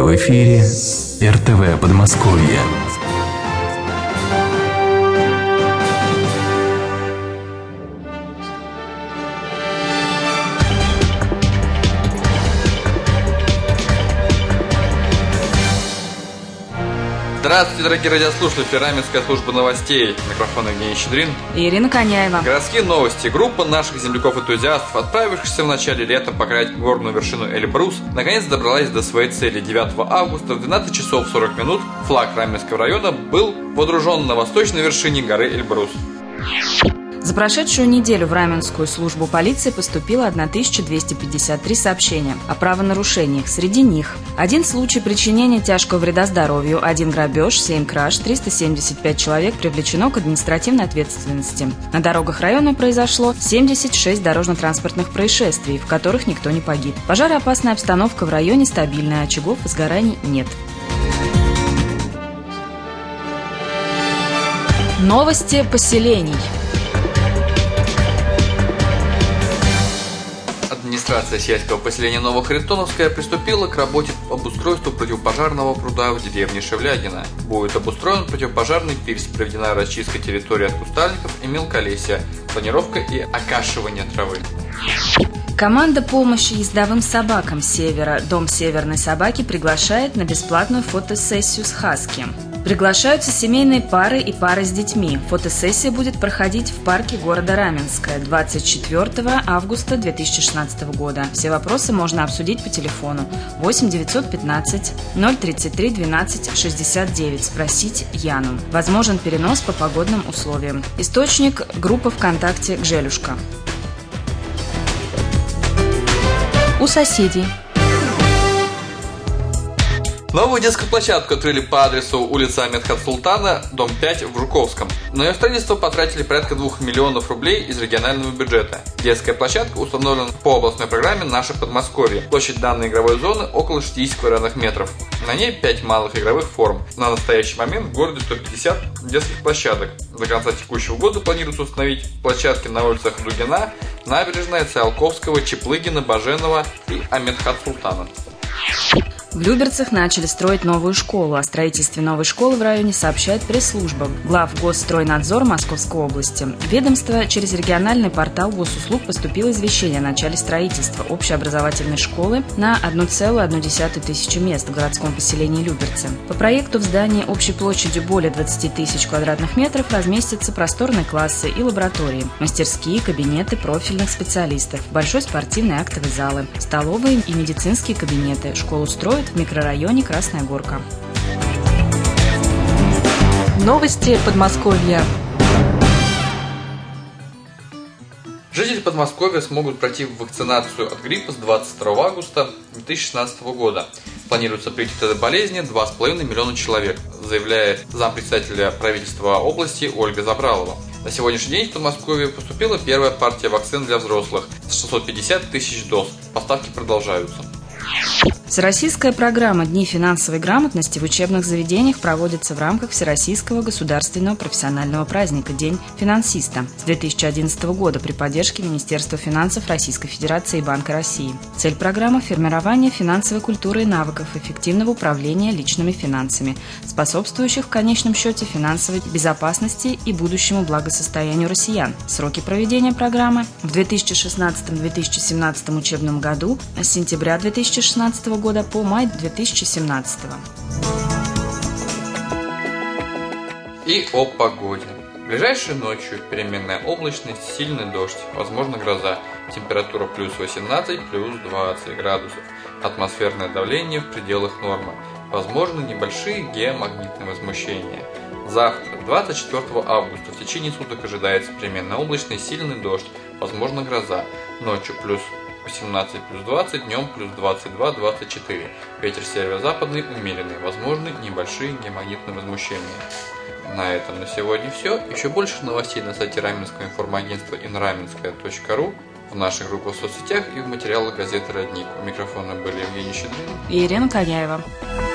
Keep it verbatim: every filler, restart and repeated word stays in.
В эфире эр тэ вэ Подмосковье. Здравствуйте, дорогие радиослушатели, Раменская служба новостей. Микрофон Евгений Щедрин и Ирина Коняева. Городские новости. Группа наших земляков-энтузиастов, отправившихся в начале лета покорять горную вершину Эльбрус, наконец добралась до своей цели. девятого августа в двенадцать часов сорок минут флаг Раменского района был водружен на восточной вершине горы Эльбрус. За прошедшую неделю в Раменскую службу полиции поступило тысяча двести пятьдесят три сообщения о правонарушениях. Среди них один случай причинения тяжкого вреда здоровью, один грабеж, семь краж, триста семьдесят пять человек привлечено к административной ответственности. На дорогах района произошло семьдесят шесть дорожно-транспортных происшествий, в которых никто не погиб. Пожароопасная обстановка в районе стабильная, очагов возгораний нет. Новости поселений. Администрация сельского поселения Новохаритоновская приступила к работе по обустройству противопожарного пруда в деревне Шевлягино. Будет обустроен противопожарный пирс, проведена расчистка территории от кустарников и мелколесья, планировка и окашивание травы. Команда помощи ездовым собакам Севера «Дом северной собаки» приглашает на бесплатную фотосессию с хаски. Приглашаются семейные пары и пары с детьми. Фотосессия будет проходить в парке города Раменское двадцать четвёртого августа две тысячи шестнадцатого года. Все вопросы можно обсудить по телефону восемь девятьсот пятнадцать ноль тридцать три двенадцать шестьдесят девять. Спросить Яну. Возможен перенос по погодным условиям. Источник – группа ВКонтакте «Гжелюшка». У соседей. Новую детскую площадку открыли по адресу улица Медхат Султана, дом пять в Жуковском. На ее строительство потратили порядка двух миллионов рублей из регионального бюджета. Детская площадка установлена по областной программе «Наше Подмосковье». Площадь данной игровой зоны около шестидесяти квадратных метров. На ней пять малых игровых форм. На настоящий момент в городе сто пятьдесят детских площадок. До конца текущего года планируется установить площадки на улицах Дугина, Набережная, Циолковского, Чеплыгина, Баженова и Амедхат Султана. В Люберцах начали строить новую школу. О строительстве новой школы в районе сообщает пресс-служба Главгосстройнадзор Московской области. Ведомство через региональный портал госуслуг поступило извещение о начале строительства общеобразовательной школы на одну целую одну десятую тысячу мест в городском поселении Люберцы. По проекту в здании общей площадью более двадцати тысяч квадратных метров разместятся просторные классы и лаборатории, мастерские, кабинеты профильных специалистов, большой спортивный актовый залы, столовые и медицинские кабинеты. Школу строят в микрорайоне Красная Горка. Новости Подмосковья. Жители Подмосковья смогут пройти вакцинацию от гриппа с двадцать второго августа две тысячи шестнадцатого года. Планируется прийти от этой болезни два с половиной миллиона человек, заявляет зампредседателя правительства области Ольга Забралова. На сегодняшний день в Подмосковье поступила первая партия вакцин для взрослых – шестьсот пятьдесят тысяч доз. Поставки продолжаются. Всероссийская программа «Дни финансовой грамотности» в учебных заведениях проводится в рамках Всероссийского государственного профессионального праздника «День финансиста» с две тысячи одиннадцатого года при поддержке Министерства финансов Российской Федерации и Банка России. Цель программы – формирование финансовой культуры и навыков эффективного управления личными финансами, способствующих в конечном счете финансовой безопасности и будущему благосостоянию россиян. Сроки проведения программы в две тысячи шестнадцатом — две тысячи семнадцатом учебном году с сентября две тысячи шестнадцатого года по май две тысячи семнадцатого. И о погоде. Ближайшей ночью переменная облачность, сильный дождь, возможно гроза. Температура плюс восемнадцать, плюс двадцать градусов. Атмосферное давление в пределах нормы. Возможны небольшие геомагнитные возмущения. Завтра, двадцать четвёртого августа, в течение суток ожидается переменная облачность, сильный дождь, возможно гроза. Ночью плюс восемнадцать, плюс двадцать, днем плюс двадцать два — двадцать четыре. Ветер северо-западный умеренный, возможны небольшие геомагнитные возмущения. На этом на сегодня все. Еще больше новостей на сайте Раменского информагентства инраменская точка ру, в наших группах в соцсетях и в материалах газеты «Родник». У микрофона были Евгений Щедрин и Ирина Коняева.